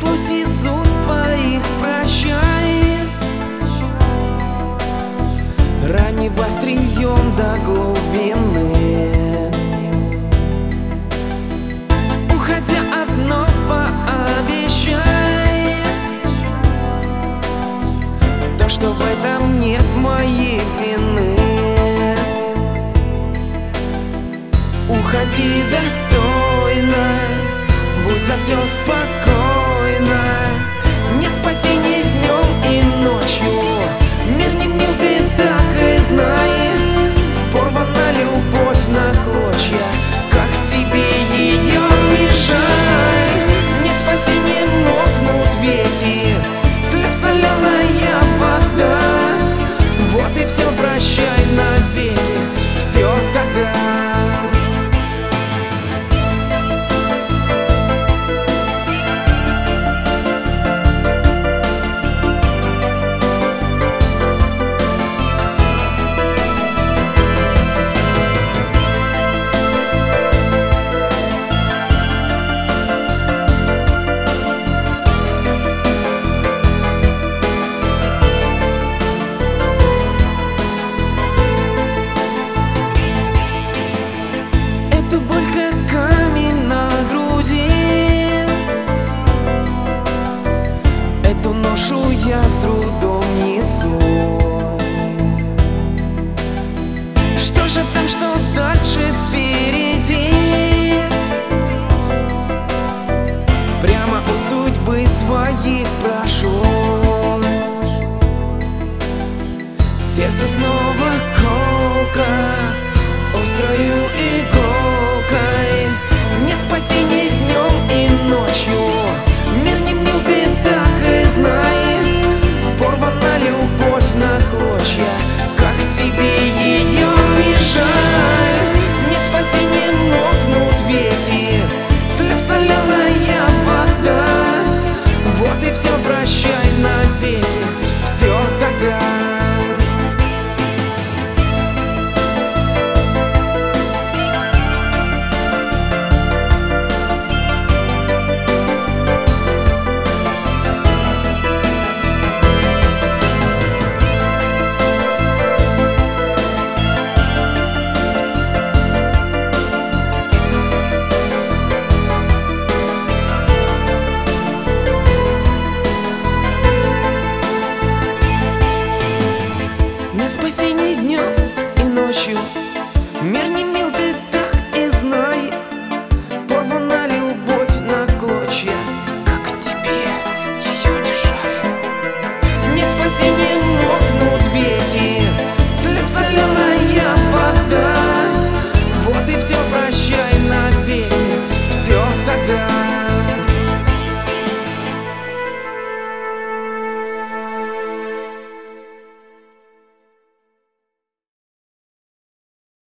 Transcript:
неслось из уст твоих прощай, ранив острием до глубины. Уходя одно пообещай, то, что в этом нет моей вины. Уходи достойно, будь за все спокойно. Не спасение днем и ночью, мир не мил, ты так и знай. Порвана любовь на клочья, как тебе ее не жаль. Не спасение мокнут веки, слез соленая вода. Вот и все, прощай навеки, все тогда. Ношу я с трудом несу. Что же там, что дальше впереди? Прямо у судьбы своей спрошу. Сердце снова колко, острою иголкой. Не спасение днем и ночью,